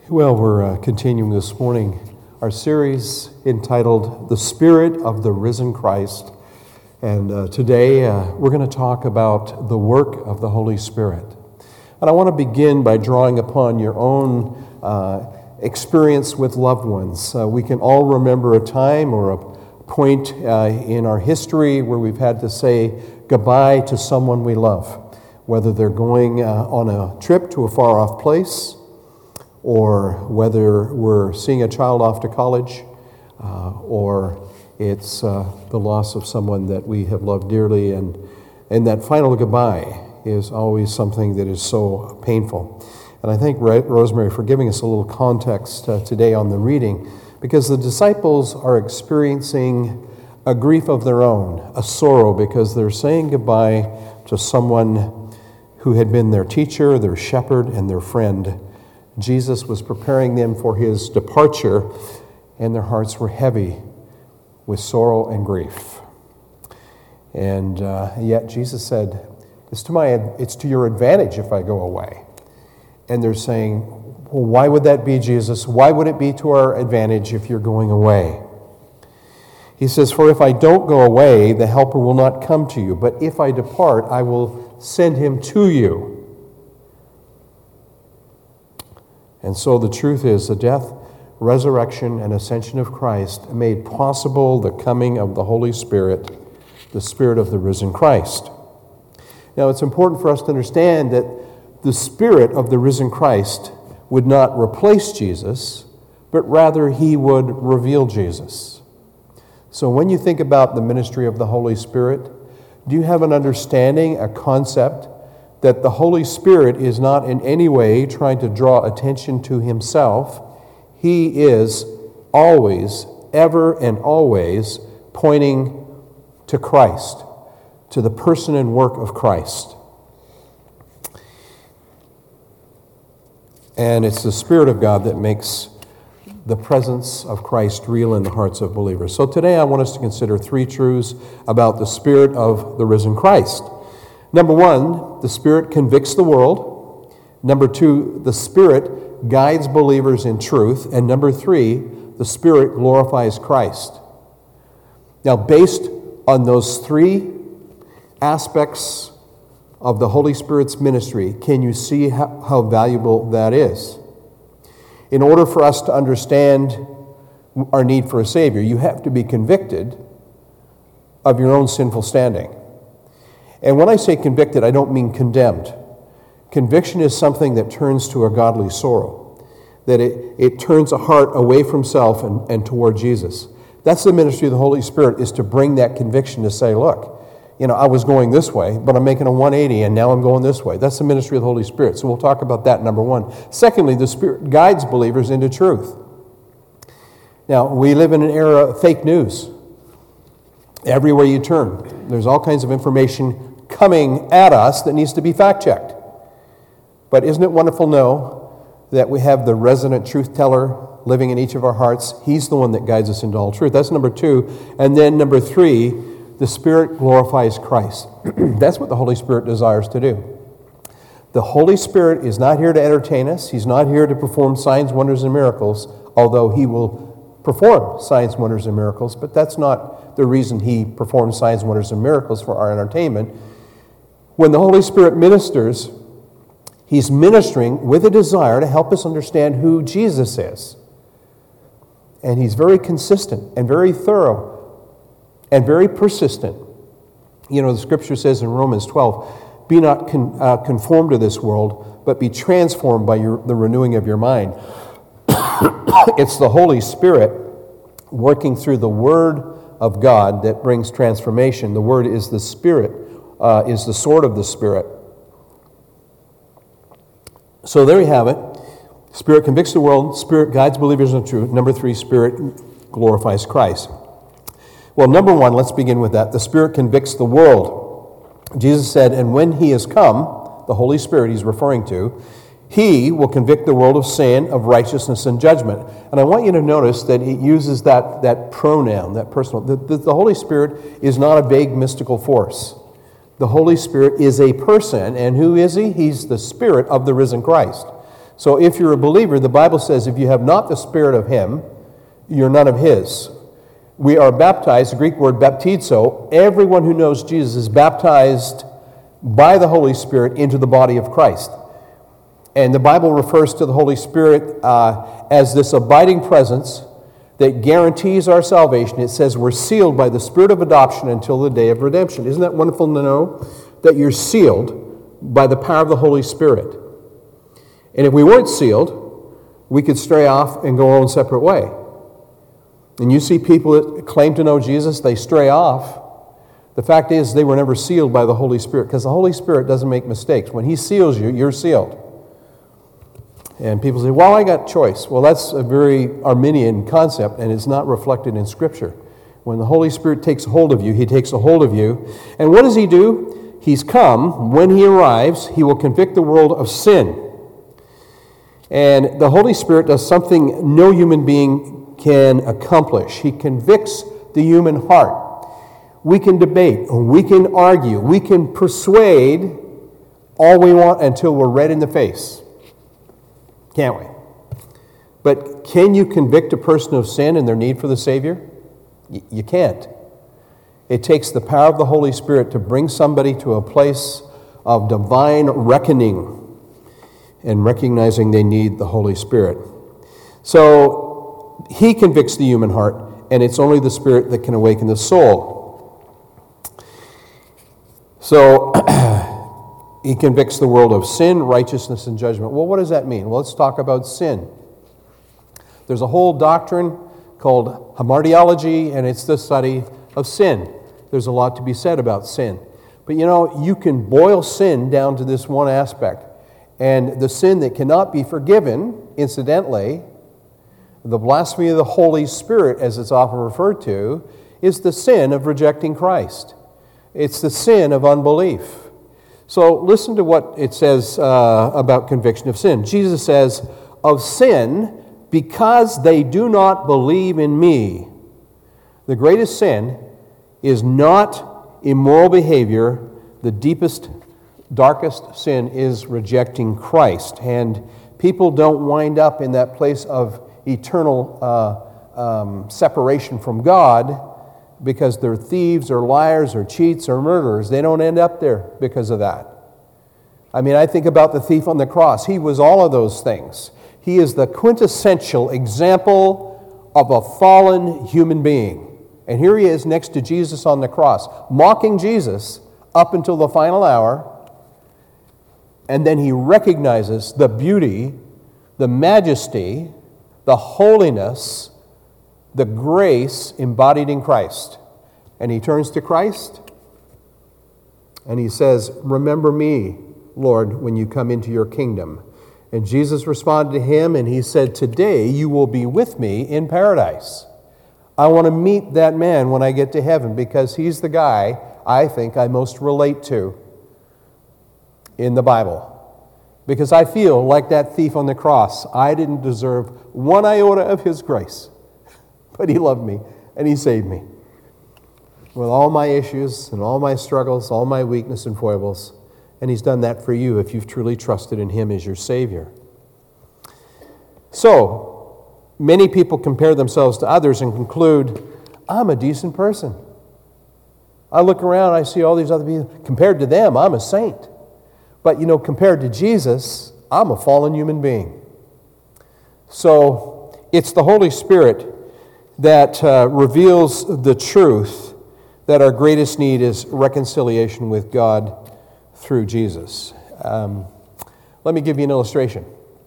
Well, we're continuing this morning our series entitled The Spirit of the Risen Christ. And today we're going to talk about the work of the Holy Spirit. And I want to begin by drawing upon your own experience with loved ones. We can all remember a time or a point in our history where we've had to say goodbye to someone we love, whether they're going on a trip to a far-off place, or whether we're seeing a child off to college, or it's the loss of someone that we have loved dearly, and that final goodbye is always something that is so painful. And I thank Rosemary for giving us a little context today on the reading, because the disciples are experiencing a grief of their own, a sorrow, because they're saying goodbye to someone who had been their teacher, their shepherd, and their friend. Jesus was preparing them for his departure, and their hearts were heavy with sorrow and grief. And yet Jesus said, it's to your advantage if I go away. And they're saying, well, why would that be, Jesus? Why would it be to our advantage if you're going away? He says, for if I don't go away, the Helper will not come to you. But if I depart, I will send him to you. And so the truth is, the death, resurrection, and ascension of Christ made possible the coming of the Holy Spirit, the Spirit of the risen Christ. Now, it's important for us to understand that the Spirit of the risen Christ would not replace Jesus, but rather he would reveal Jesus. So when you think about the ministry of the Holy Spirit, do you have an understanding, a concept, that the Holy Spirit is not in any way trying to draw attention to himself? He is always, ever and always pointing to Christ, to the person and work of Christ. And it's the Spirit of God that makes the presence of Christ real in the hearts of believers. So today I want us to consider three truths about the Spirit of the risen Christ. Number one, the Spirit convicts the world. Number two, the Spirit guides believers in truth. And number three, the Spirit glorifies Christ. Now, based on those three aspects of the Holy Spirit's ministry, can you see how valuable that is? In order for us to understand our need for a Savior, you have to be convicted of your own sinful standing. And when I say convicted, I don't mean condemned. Conviction is something that turns to a godly sorrow, that it turns a heart away from self and toward Jesus. That's the ministry of the Holy Spirit, is to bring that conviction to say, look, I was going this way, but I'm making a 180, and now I'm going this way. That's the ministry of the Holy Spirit. So we'll talk about that, number one. Secondly, the Spirit guides believers into truth. Now, we live in an era of fake news. Everywhere you turn, there's all kinds of information coming at us that needs to be fact-checked. But isn't it wonderful to know that we have the resident truth teller living in each of our hearts? He's the one that guides us into all truth. That's number two. And then number three, the Spirit glorifies Christ. That's what the Holy Spirit desires to do. The Holy Spirit is not here to entertain us. He's not here to perform signs, wonders, and miracles, although he will perform signs, wonders, and miracles, but that's not the reason he performs signs, wonders, and miracles for our entertainment. When the Holy Spirit ministers, he's ministering with a desire to help us understand who Jesus is. And he's very consistent and very thorough and very persistent. The Scripture says in Romans 12, be not conformed to this world, but be transformed by the renewing of your mind. It's the Holy Spirit working through the Word of God that brings transformation. The Word is the Spirit, is the sword of the Spirit. So there you have it. Spirit convicts the world. Spirit guides believers in truth. Number three, Spirit glorifies Christ. Well, number one, let's begin with that. The Spirit convicts the world. Jesus said, and when he has come, the Holy Spirit he's referring to, he will convict the world of sin, of righteousness, and judgment. And I want you to notice that he uses that pronoun, that personal. The Holy Spirit is not a vague mystical force. The Holy Spirit is a person, and who is he? He's the Spirit of the risen Christ. So if you're a believer, the Bible says if you have not the Spirit of Him, you're none of His. We are baptized, the Greek word baptizo. Everyone who knows Jesus is baptized by the Holy Spirit into the body of Christ. And the Bible refers to the Holy Spirit as this abiding presence that guarantees our salvation. It says we're sealed by the Spirit of adoption until the day of redemption. Isn't that wonderful to know? That you're sealed by the power of the Holy Spirit. And if we weren't sealed, we could stray off and go our own separate way. And you see people that claim to know Jesus, they stray off. The fact is they were never sealed by the Holy Spirit, because the Holy Spirit doesn't make mistakes. When He seals you, you're sealed. And people say, well, I got choice. Well, that's a very Arminian concept, and it's not reflected in Scripture. When the Holy Spirit takes hold of you, He takes a hold of you. And what does He do? He's come. When He arrives, He will convict the world of sin. And the Holy Spirit does something no human being can accomplish. He convicts the human heart. We can debate, we can argue, we can persuade all we want until we're red in the face. Can't we? But can you convict a person of sin and their need for the Savior? You can't. It takes the power of the Holy Spirit to bring somebody to a place of divine reckoning and recognizing they need the Holy Spirit. So He convicts the human heart, and it's only the Spirit that can awaken the soul. So He convicts the world of sin, righteousness, and judgment. Well, what does that mean? Well, let's talk about sin. There's a whole doctrine called hamartiology, and it's the study of sin. There's a lot to be said about sin. But you can boil sin down to this one aspect. And the sin that cannot be forgiven, incidentally, the blasphemy of the Holy Spirit, as it's often referred to, is the sin of rejecting Christ. It's the sin of unbelief. So listen to what it says about conviction of sin. Jesus says, of sin, because they do not believe in me. The greatest sin is not immoral behavior. The deepest, darkest sin is rejecting Christ. And people don't wind up in that place of eternal separation from God because they're thieves or liars or cheats or murderers. They don't end up there because of that. I mean, I think about the thief on the cross. He was all of those things. He is the quintessential example of a fallen human being. And here he is next to Jesus on the cross, mocking Jesus up until the final hour. And then he recognizes the beauty, the majesty, the holiness, the grace embodied in Christ. And he turns to Christ and he says, remember me, Lord, when you come into your kingdom. And Jesus responded to him and he said, today you will be with me in paradise. I want to meet that man when I get to heaven because he's the guy I think I most relate to in the Bible. Because I feel like that thief on the cross. I didn't deserve one iota of his grace. But he loved me and he saved me. With all my issues and all my struggles, all my weakness and foibles. And he's done that for you if you've truly trusted in him as your Savior. So, many people compare themselves to others and conclude, I'm a decent person. I look around, I see all these other people. Compared to them, I'm a saint. But, compared to Jesus, I'm a fallen human being. So, it's the Holy Spirit that reveals the truth that our greatest need is reconciliation with God through Jesus. Let me give you an illustration.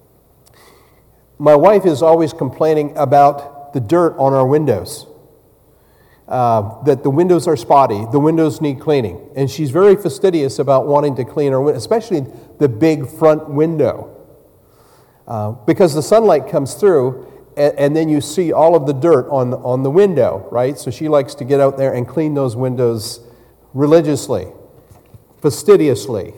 My wife is always complaining about the dirt on our windows, that the windows are spotty, the windows need cleaning. And she's very fastidious about wanting to clean our windows, especially the big front window. Because the sunlight comes through, and then you see all of the dirt on the window, right? So she likes to get out there and clean those windows religiously, fastidiously.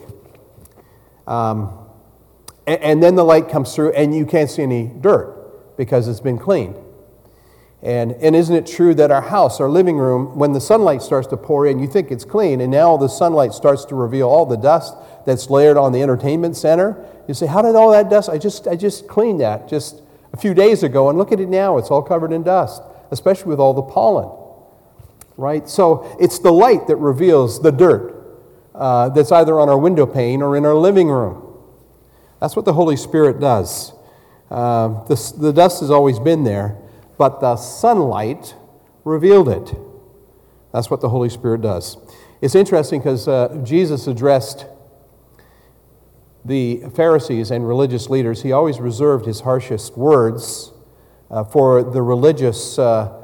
And then the light comes through and you can't see any dirt because it's been cleaned. And isn't it true that our house, our living room, when the sunlight starts to pour in, you think it's clean, and now the sunlight starts to reveal all the dust that's layered on the entertainment center? You say, how did all that dust? I just cleaned that just a few days ago, and look at it now. It's all covered in dust, especially with all the pollen, right? So it's the light that reveals the dirt that's either on our window pane or in our living room. That's what the Holy Spirit does. The dust has always been there, but the sunlight revealed it. That's what the Holy Spirit does. It's interesting because Jesus addressed the Pharisees and religious leaders. He always reserved his harshest words for the religious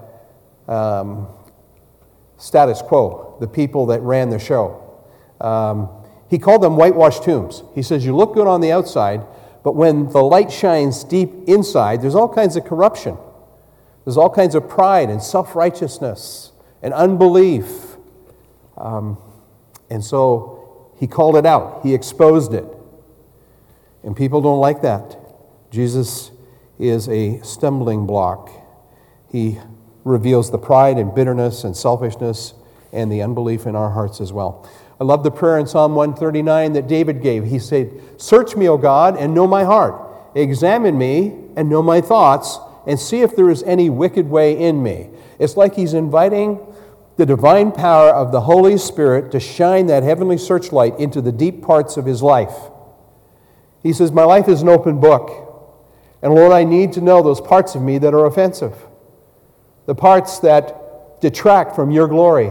status quo, the people that ran the show. He called them whitewashed tombs. He says, you look good on the outside, but when the light shines deep inside, there's all kinds of corruption. There's all kinds of pride and self-righteousness and unbelief. And so he called it out. He exposed it. And people don't like that. Jesus is a stumbling block. He reveals the pride and bitterness and selfishness and the unbelief in our hearts as well. I love the prayer in Psalm 139 that David gave. He said, search me, O God, and know my heart. Examine me and know my thoughts, and see if there is any wicked way in me. It's like he's inviting the divine power of the Holy Spirit to shine that heavenly searchlight into the deep parts of his life. He says, my life is an open book. And Lord, I need to know those parts of me that are offensive. The parts that detract from your glory.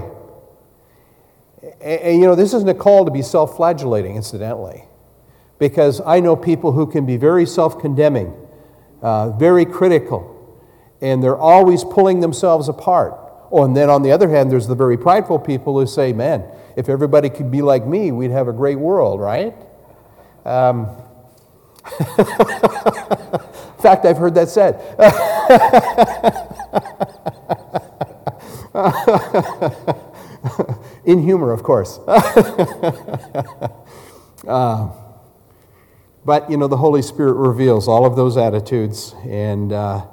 And this isn't a call to be self-flagellating, incidentally. Because I know people who can be very self-condemning, very critical, and they're always pulling themselves apart. Oh, and then on the other hand, there's the very prideful people who say, man, if everybody could be like me, we'd have a great world, right? In fact, I've heard that said. In humor, of course. But, the Holy Spirit reveals all of those attitudes, and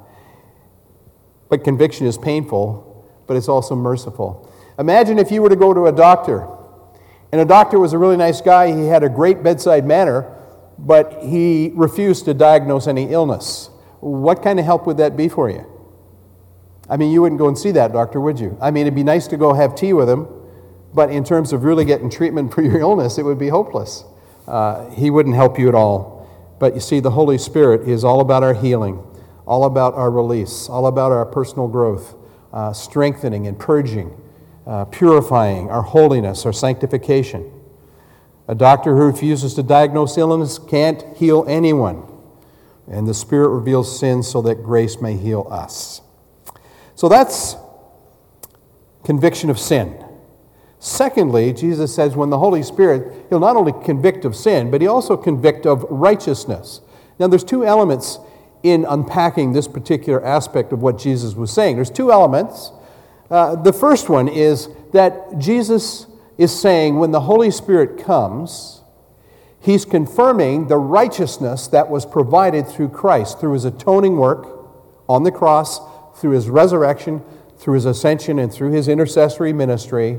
but conviction is painful, but it's also merciful. Imagine if you were to go to a doctor, and a doctor was a really nice guy. He had a great bedside manner, but he refused to diagnose any illness. What kind of help would that be for you? I mean, you wouldn't go and see that doctor, would you? I mean, it'd be nice to go have tea with him, but in terms of really getting treatment for your illness, it would be hopeless. He wouldn't help you at all. But you see, the Holy Spirit is all about our healing, all about our release, all about our personal growth, strengthening and purging, purifying our holiness, our sanctification. A doctor who refuses to diagnose illness can't heal anyone. And the Spirit reveals sin so that grace may heal us. So that's conviction of sin. Secondly, Jesus says when the Holy Spirit, he'll not only convict of sin, but he also convict of righteousness. Now there's two elements in unpacking this particular aspect of what Jesus was saying. There's two elements. The first one is that Jesus is saying when the Holy Spirit comes, he's confirming the righteousness that was provided through Christ, through his atoning work on the cross, through his resurrection, through his ascension, and through his intercessory ministry.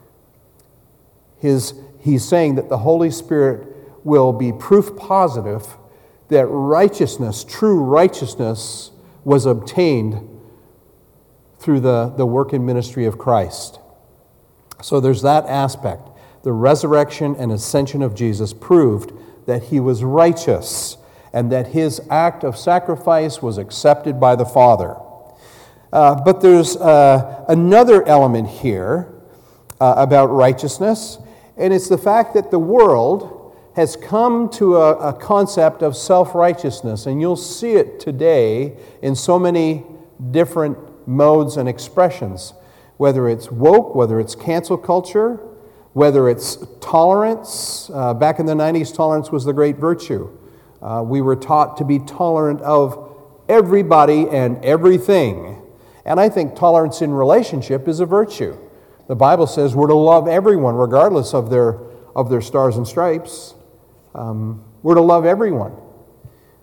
He's saying that the Holy Spirit will be proof positive that righteousness, true righteousness, was obtained through the work and ministry of Christ. So there's that aspect. The resurrection and ascension of Jesus proved that he was righteous and that his act of sacrifice was accepted by the Father. But there's another element here about righteousness, and it's the fact that the world has come to a concept of self-righteousness, and you'll see it today in so many different modes and expressions, whether it's woke, whether it's cancel culture, whether it's tolerance. Back in the 90s, tolerance was the great virtue. We were taught to be tolerant of everybody and everything. And I think tolerance in relationship is a virtue. The Bible says we're to love everyone, regardless of their stars and stripes. We're to love everyone.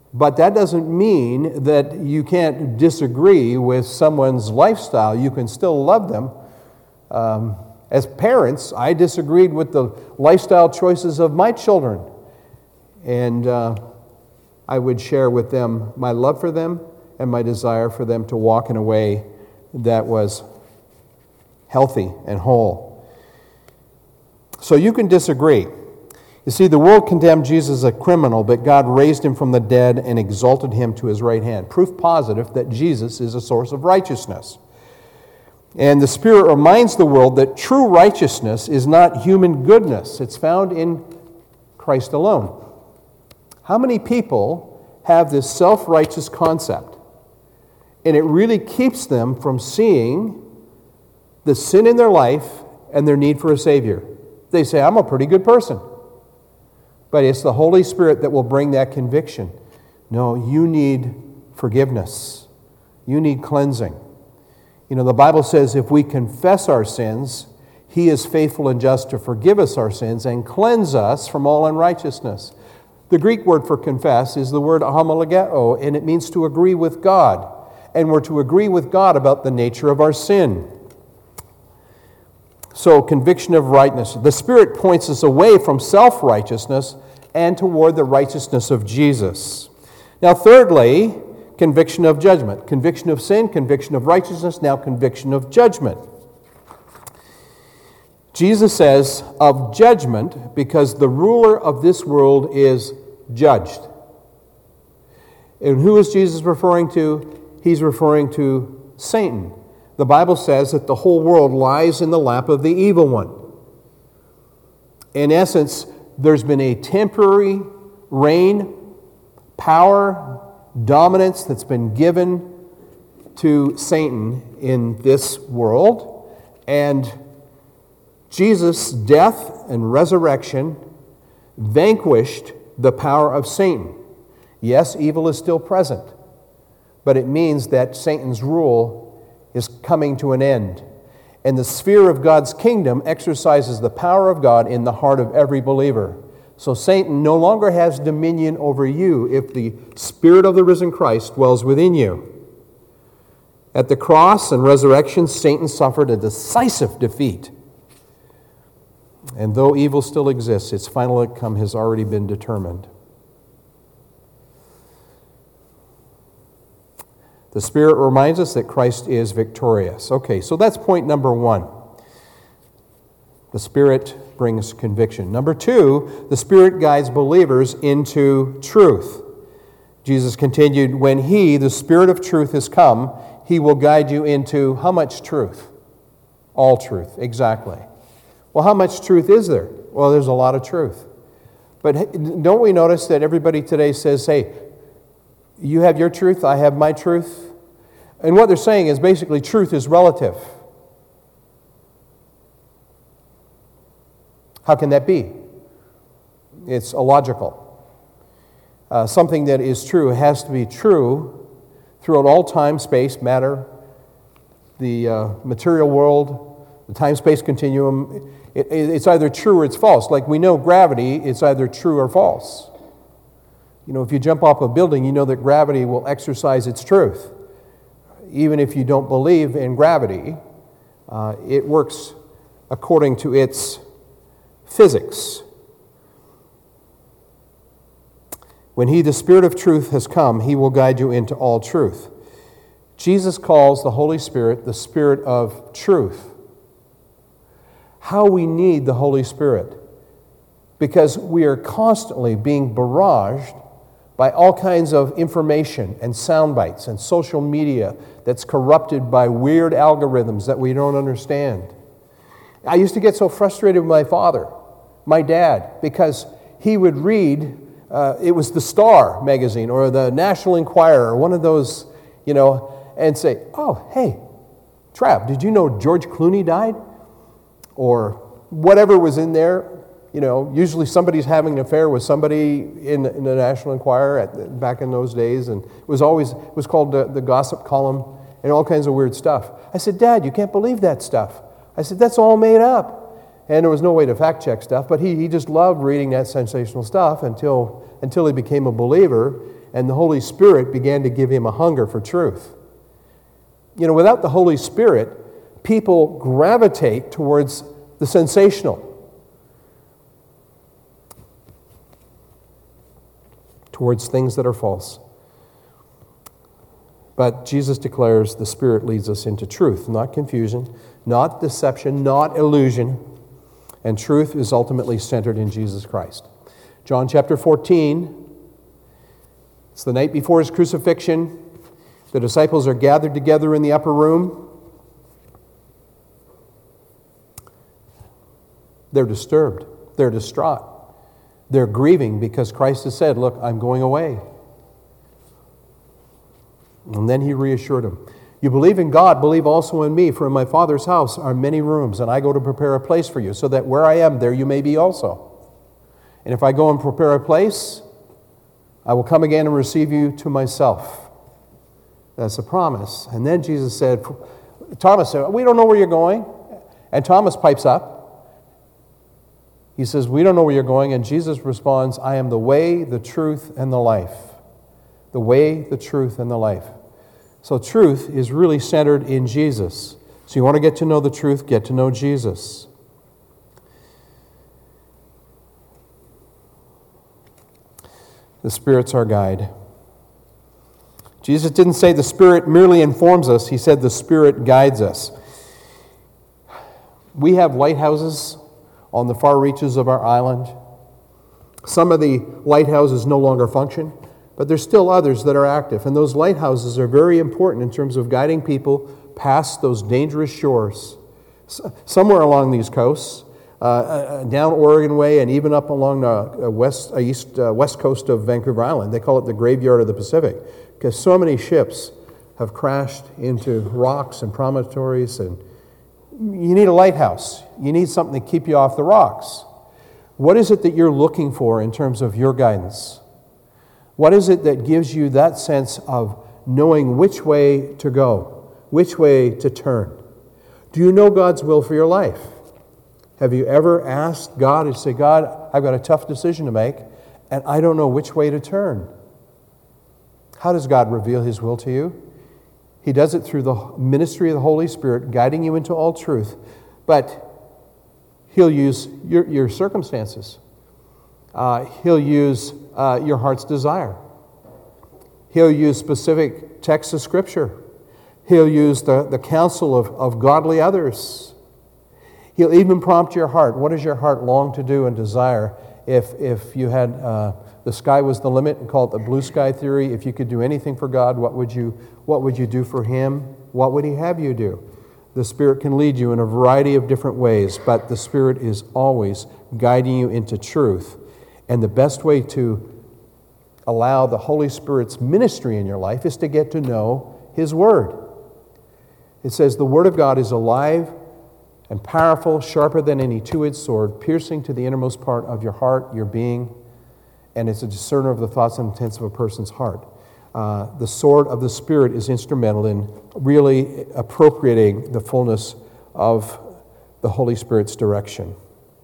But that doesn't mean that you can't disagree with someone's lifestyle. You can still love them. As parents, I disagreed with the lifestyle choices of my children. And I would share with them my love for them and my desire for them to walk in a way that was healthy and whole. So you can disagree. You see, the world condemned Jesus as a criminal, but God raised him from the dead and exalted him to his right hand. Proof positive that Jesus is a source of righteousness. And the Spirit reminds the world that true righteousness is not human goodness. It's found in Christ alone. How many people have this self-righteous concept? And it really keeps them from seeing the sin in their life and their need for a Savior. They say, I'm a pretty good person. But it's the Holy Spirit that will bring that conviction. No, you need forgiveness. You need cleansing. You know, the Bible says if we confess our sins, He is faithful and just to forgive us our sins and cleanse us from all unrighteousness. The Greek word for confess is the word homologeo, and it means to agree with God. And we're to agree with God about the nature of our sin. So, conviction of rightness. The Spirit points us away from self-righteousness and toward the righteousness of Jesus. Now, thirdly, conviction of judgment. Conviction of sin, conviction of righteousness, now conviction of judgment. Jesus says of judgment because the ruler of this world is judged. And who is Jesus referring to? He's referring to Satan. The Bible says that the whole world lies in the lap of the evil one. In essence, there's been a temporary reign, power, dominance that's been given to Satan in this world. And Jesus' death and resurrection vanquished the power of Satan. Yes, evil is still present, but it means that Satan's rule is coming to an end. And the sphere of God's kingdom exercises the power of God in the heart of every believer. So Satan no longer has dominion over you if the Spirit of the risen Christ dwells within you. At the cross and resurrection, Satan suffered a decisive defeat. And though evil still exists, its final outcome has already been determined. The Spirit reminds us that Christ is victorious. Okay, so that's point number one. The Spirit brings conviction. Number two, the Spirit guides believers into truth. Jesus continued, when He, the Spirit of truth, has come, He will guide you into how much truth? All truth, exactly. Well, how much truth is there? Well, there's a lot of truth. But don't we notice that everybody today says, hey, you have your truth, I have my truth? And what they're saying is basically truth is relative. How can that be? It's illogical. Something that is true has to be true throughout all time, space, matter, the material world, the time-space continuum. It's either true or it's false. Like we know gravity, it's either true or false. You know, if you jump off a building, you know that gravity will exercise its truth. Even if you don't believe in gravity, it works according to its physics. When He, the Spirit of truth, has come, He will guide you into all truth. Jesus calls the Holy Spirit the Spirit of truth. How we need the Holy Spirit, because we are constantly being barraged by all kinds of information and sound bites and social media that's corrupted by weird algorithms that we don't understand. I used to get so frustrated with my father, my dad, because he would read, it was the Star magazine or the National Enquirer or one of those, you know, and say, oh, hey, Trav, did you know George Clooney died? Or whatever was in there. You know, usually somebody's having an affair with somebody in the National Enquirer back in those days, and it was called the gossip column and all kinds of weird stuff. I said, Dad, you can't believe that stuff. I said, that's all made up. And there was no way to fact check stuff, but he just loved reading that sensational stuff until he became a believer, and the Holy Spirit began to give him a hunger for truth. You know, without the Holy Spirit, people gravitate towards the sensational, towards things that are false. But Jesus declares the Spirit leads us into truth, not confusion, not deception, not illusion. And truth is ultimately centered in Jesus Christ. John chapter 14, it's the night before his crucifixion. The disciples are gathered together in the upper room. They're disturbed. They're distraught. They're grieving because Christ has said, look, I'm going away. And then he reassured them. You believe in God, believe also in me, for in my Father's house are many rooms, and I go to prepare a place for you, so that where I am, there you may be also. And if I go and prepare a place, I will come again and receive you to myself. That's a promise. And then Jesus said, Thomas said, we don't know where you're going. And Thomas pipes up. He says, we don't know where you're going. And Jesus responds, I am the way, the truth, and the life. The way, the truth, and the life. So truth is really centered in Jesus. So you want to get to know the truth, get to know Jesus. The Spirit's our guide. Jesus didn't say the Spirit merely informs us. He said the Spirit guides us. We have lighthouses on the far reaches of our island. Some of the lighthouses no longer function, but there's still others that are active. And those lighthouses are very important in terms of guiding people past those dangerous shores. Somewhere along these coasts, down Oregon Way and even up along the west coast of Vancouver Island. They call it the graveyard of the Pacific, because so many ships have crashed into rocks and promontories, and you need a lighthouse. You need something to keep you off the rocks. What is it that you're looking for in terms of your guidance? What is it that gives you that sense of knowing which way to go, which way to turn? Do you know God's will for your life? Have you ever asked God and say, God, I've got a tough decision to make, and I don't know which way to turn? How does God reveal His will to you? He does it through the ministry of the Holy Spirit, guiding you into all truth. But He'll use your circumstances. He'll use your heart's desire. He'll use specific texts of Scripture. He'll use the counsel of godly others. He'll even prompt your heart. What does your heart long to do and desire? If you had the sky was the limit, and call it the blue sky theory, if you could do anything for God, what would you do for Him? What would He have you do? The Spirit can lead you in a variety of different ways, but the Spirit is always guiding you into truth. And the best way to allow the Holy Spirit's ministry in your life is to get to know His Word. It says the Word of God is alive and powerful, sharper than any two-edged sword, piercing to the innermost part of your heart, your being, and it's a discerner of the thoughts and intents of a person's heart. The sword of the Spirit is instrumental in really appropriating the fullness of the Holy Spirit's direction.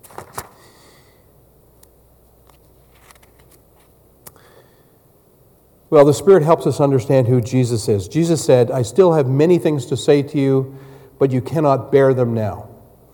Well, the Spirit helps us understand who Jesus is. Jesus said, I still have many things to say to you, but you cannot bear them now.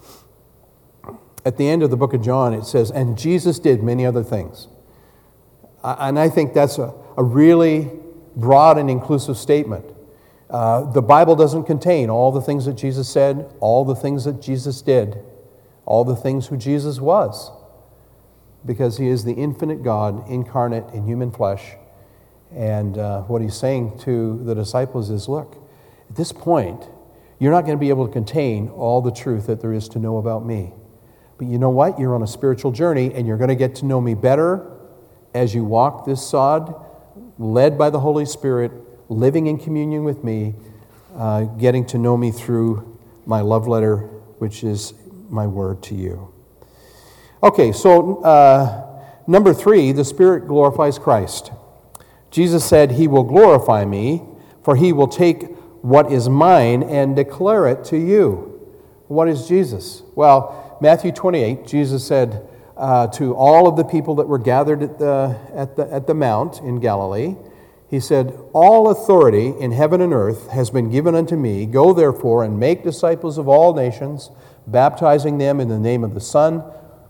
At the end of the book of John, it says, and Jesus did many other things. And I think that's a really broad and inclusive statement. The Bible doesn't contain all the things that Jesus said, all the things that Jesus did, all the things who Jesus was, because He is the infinite God incarnate in human flesh. And what He's saying to the disciples is, look, at this point, you're not going to be able to contain all the truth that there is to know about me. But you know what? You're on a spiritual journey, and you're going to get to know me better as you walk this sod, led by the Holy Spirit, living in communion with me, getting to know me through my love letter, which is my word to you. Okay, so number 3, the Spirit glorifies Christ. Jesus said, He will glorify me, for He will take what is mine and declare it to you. What is Jesus? Well, Matthew 28, Jesus said to all of the people that were gathered at the mount in Galilee, He said, "All authority in heaven and earth has been given unto me. Go therefore and make disciples of all nations, baptizing them in the name of the Son,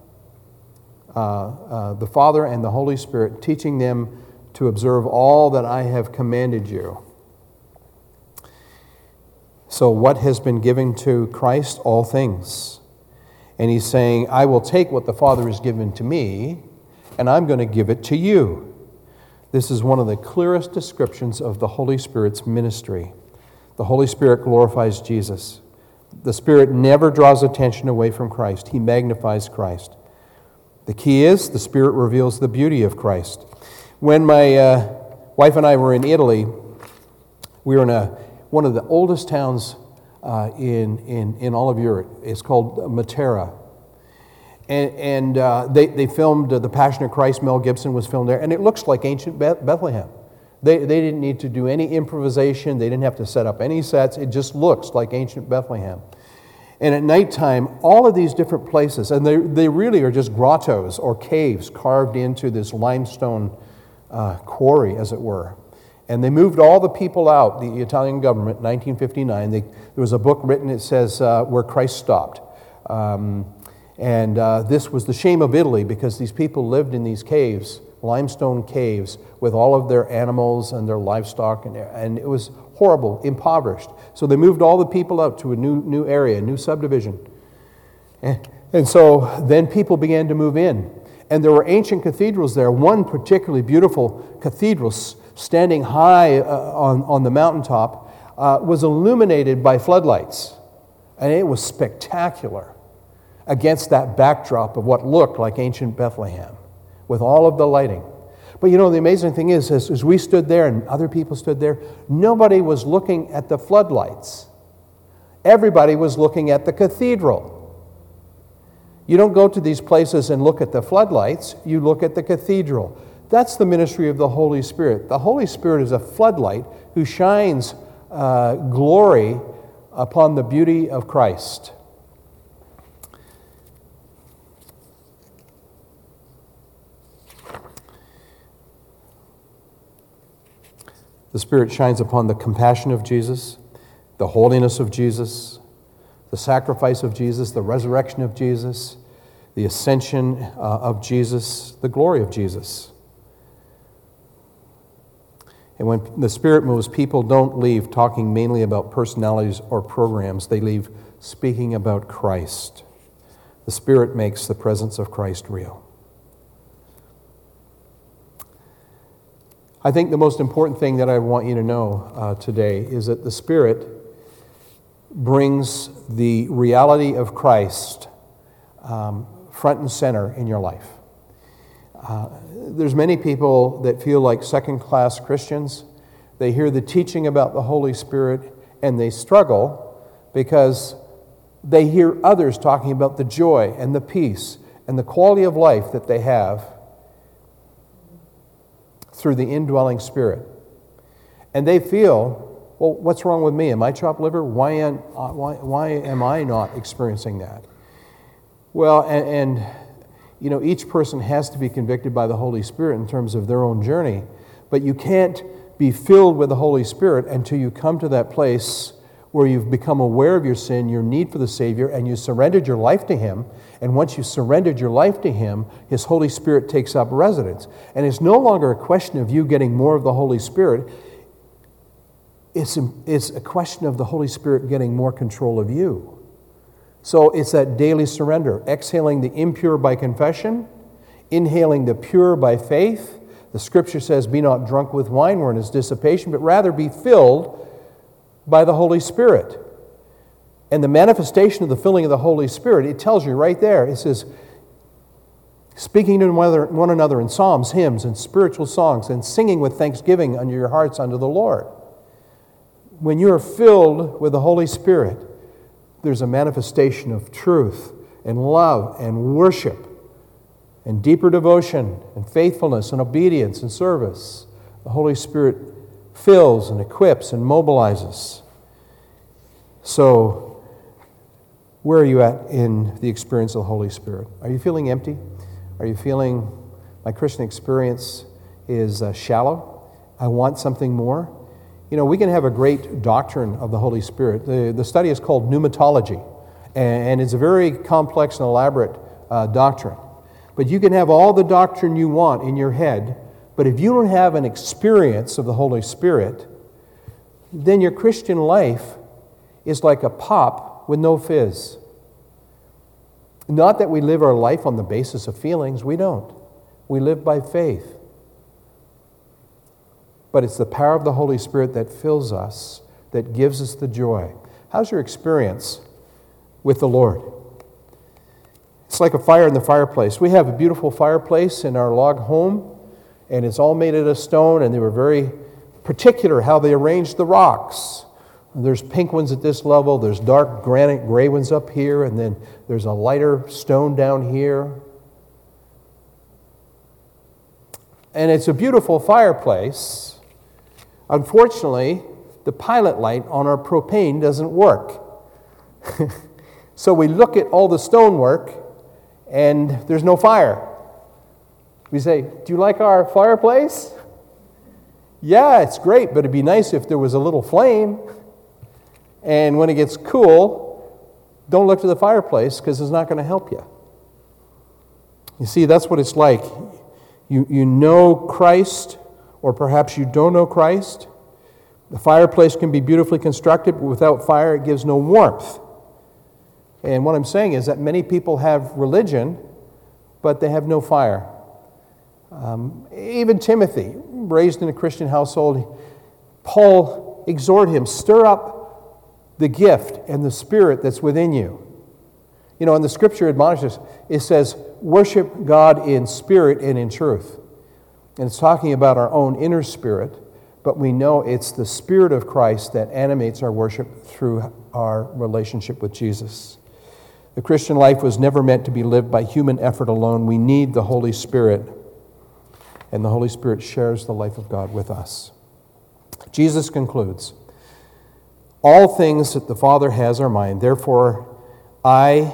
the Father, and the Holy Spirit, teaching them to observe all that I have commanded you." So what has been given to Christ? All things. And he's saying, I will take what the Father has given to me, and I'm going to give it to you. This is one of the clearest descriptions of the Holy Spirit's ministry. The Holy Spirit glorifies Jesus. The Spirit never draws attention away from Christ. He magnifies Christ. The key is the Spirit reveals the beauty of Christ. When my wife and I were in Italy, we were in one of the oldest towns in all of Europe. It's called Matera. And they filmed The Passion of Christ. Mel Gibson was filmed there, and it looks like ancient Bethlehem. They didn't need to do any improvisation. They didn't have to set up any sets. It just looks like ancient Bethlehem. And at nighttime, all of these different places, and they really are just grottos or caves carved into this limestone quarry, as it were. And they moved all the people out, the Italian government, in 1959. There was a book written, it says, Where Christ Stopped. And this was the shame of Italy, because these people lived in these caves, limestone caves, with all of their animals and their livestock, and it was horrible, impoverished. So they moved all the people out to a new area, a new subdivision. And so then people began to move in. And there were ancient cathedrals there. One particularly beautiful cathedral, standing high on the mountaintop, was illuminated by floodlights. And it was spectacular against that backdrop of what looked like ancient Bethlehem, with all of the lighting. But the amazing thing is, as we stood there and other people stood there, nobody was looking at the floodlights. Everybody was looking at the cathedral. You don't go to these places and look at the floodlights, you look at the cathedral. That's the ministry of the Holy Spirit. The Holy Spirit is a floodlight who shines glory upon the beauty of Christ. The Spirit shines upon the compassion of Jesus, the holiness of Jesus, the sacrifice of Jesus, the resurrection of Jesus, the ascension of Jesus, the glory of Jesus. And when the Spirit moves, people don't leave talking mainly about personalities or programs. They leave speaking about Christ. The Spirit makes the presence of Christ real. I think the most important thing that I want you to know today is that the Spirit brings the reality of Christ front and center in your life. There's many people that feel like second-class Christians. They hear the teaching about the Holy Spirit and they struggle because they hear others talking about the joy and the peace and the quality of life that they have through the indwelling Spirit. And they feel, well, what's wrong with me? Am I chopped liver? Why am I not experiencing that? Well, and each person has to be convicted by the Holy Spirit in terms of their own journey. But you can't be filled with the Holy Spirit until you come to that place where you've become aware of your sin, your need for the Savior, and you surrendered your life to Him. And once you surrendered your life to Him, His Holy Spirit takes up residence. And it's no longer a question of you getting more of the Holy Spirit. It's a question of the Holy Spirit getting more control of you. So it's that daily surrender, exhaling the impure by confession, inhaling the pure by faith. The Scripture says, be not drunk with wine wherein is dissipation, but rather be filled by the Holy Spirit. And the manifestation of the filling of the Holy Spirit, it tells you right there, it says, speaking to one another in psalms, hymns, and spiritual songs, and singing with thanksgiving unto your hearts unto the Lord. When you are filled with the Holy Spirit, there's a manifestation of truth and love and worship and deeper devotion and faithfulness and obedience and service. The Holy Spirit fills and equips and mobilizes. So, where are you at in the experience of the Holy Spirit? Are you feeling empty? Are you feeling my Christian experience is shallow? I want something more. You know, we can have a great doctrine of the Holy Spirit. The study is called pneumatology, and it's a very complex and elaborate doctrine. But you can have all the doctrine you want in your head, but if you don't have an experience of the Holy Spirit, then your Christian life is like a pop with no fizz. Not that we live our life on the basis of feelings. We don't. We live by faith. But it's the power of the Holy Spirit that fills us, that gives us the joy. How's your experience with the Lord? It's like a fire in the fireplace. We have a beautiful fireplace in our log home, and it's all made out of stone, and they were very particular how they arranged the rocks. There's pink ones at this level, there's dark granite gray ones up here, and then there's a lighter stone down here. And it's a beautiful fireplace. Unfortunately, the pilot light on our propane doesn't work. So we look at all the stonework, and there's no fire. We say, "Do you like our fireplace?" "Yeah, it's great, but it'd be nice if there was a little flame." And when it gets cool, don't look to the fireplace because it's not going to help you. You see, that's what it's like. You know Christ, or perhaps you don't know Christ. The fireplace can be beautifully constructed, but without fire it gives no warmth. And what I'm saying is that many people have religion, but they have no fire. Even Timothy, raised in a Christian household, Paul exhorted him, stir up the gift and the spirit that's within you. You know, and the scripture admonishes, it says, worship God in spirit and in truth. And it's talking about our own inner spirit, but we know it's the Spirit of Christ that animates our worship through our relationship with Jesus. The Christian life was never meant to be lived by human effort alone. We need the Holy Spirit, and the Holy Spirit shares the life of God with us. Jesus concludes, all things that the Father has are mine. Therefore, I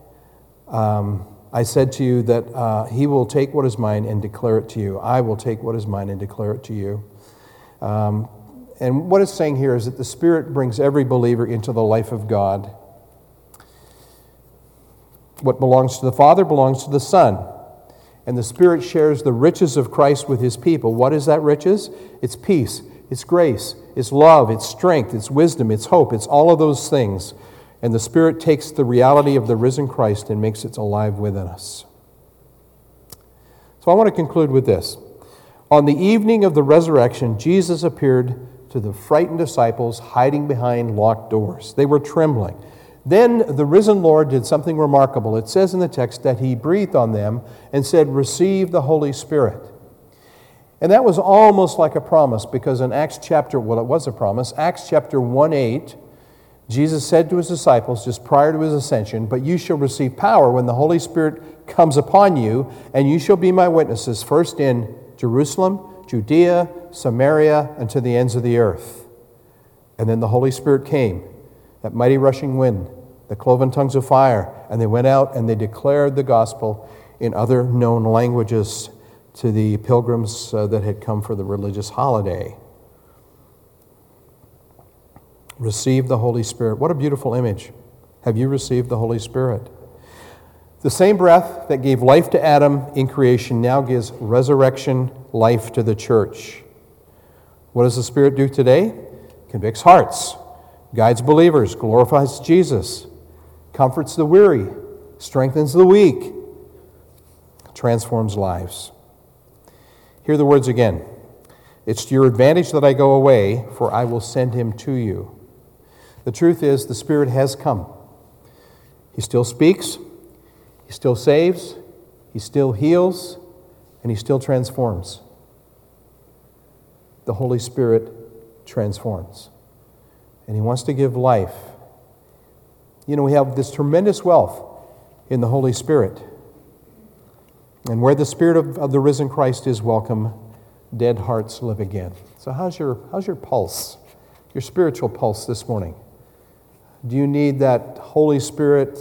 said to you that he will take what is mine and declare it to you. I will take what is mine and declare it to you. And what it's saying here is that the Spirit brings every believer into the life of God. What belongs to the Father belongs to the Son. And the Spirit shares the riches of Christ with his people. What is that riches? It's peace, it's grace, it's love, it's strength, it's wisdom, it's hope, it's all of those things. And the Spirit takes the reality of the risen Christ and makes it alive within us. So I want to conclude with this. On the evening of the resurrection, Jesus appeared to the frightened disciples hiding behind locked doors. They were trembling. Then the risen Lord did something remarkable. It says in the text that he breathed on them and said, receive the Holy Spirit. And that was almost like a promise, because in Acts chapter 1:8, Jesus said to his disciples just prior to his ascension, but you shall receive power when the Holy Spirit comes upon you, and you shall be my witnesses, first in Jerusalem, Judea, Samaria, and to the ends of the earth. And then the Holy Spirit came, that mighty rushing wind, the cloven tongues of fire, and they went out and they declared the gospel in other known languages to the pilgrims that had come for the religious holiday. Receive the Holy Spirit. What a beautiful image. Have you received the Holy Spirit? The same breath that gave life to Adam in creation now gives resurrection life to the church. What does the Spirit do today? Convicts hearts, guides believers, glorifies Jesus, comforts the weary, strengthens the weak, transforms lives. Hear the words again. It's to your advantage that I go away, for I will send him to you. The truth is, the Spirit has come. He still speaks, he still saves, he still heals, and he still transforms. The Holy Spirit transforms. And he wants to give life. You know, we have this tremendous wealth in the Holy Spirit. And where the Spirit of the risen Christ is welcome, dead hearts live again. So how's your pulse, your spiritual pulse this morning? Do you need that Holy Spirit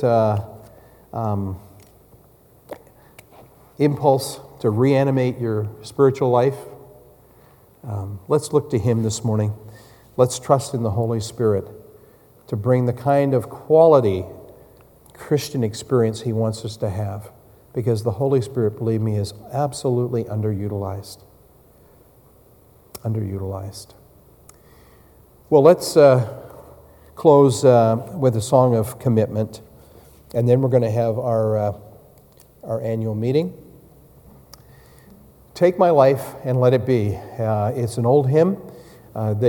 impulse to reanimate your spiritual life? Let's look to Him this morning. Let's trust in the Holy Spirit to bring the kind of quality Christian experience He wants us to have, because the Holy Spirit, believe me, is absolutely underutilized. Underutilized. Well, let's close with a song of commitment, and then we're going to have our annual meeting. Take My Life and Let It Be. It's an old hymn that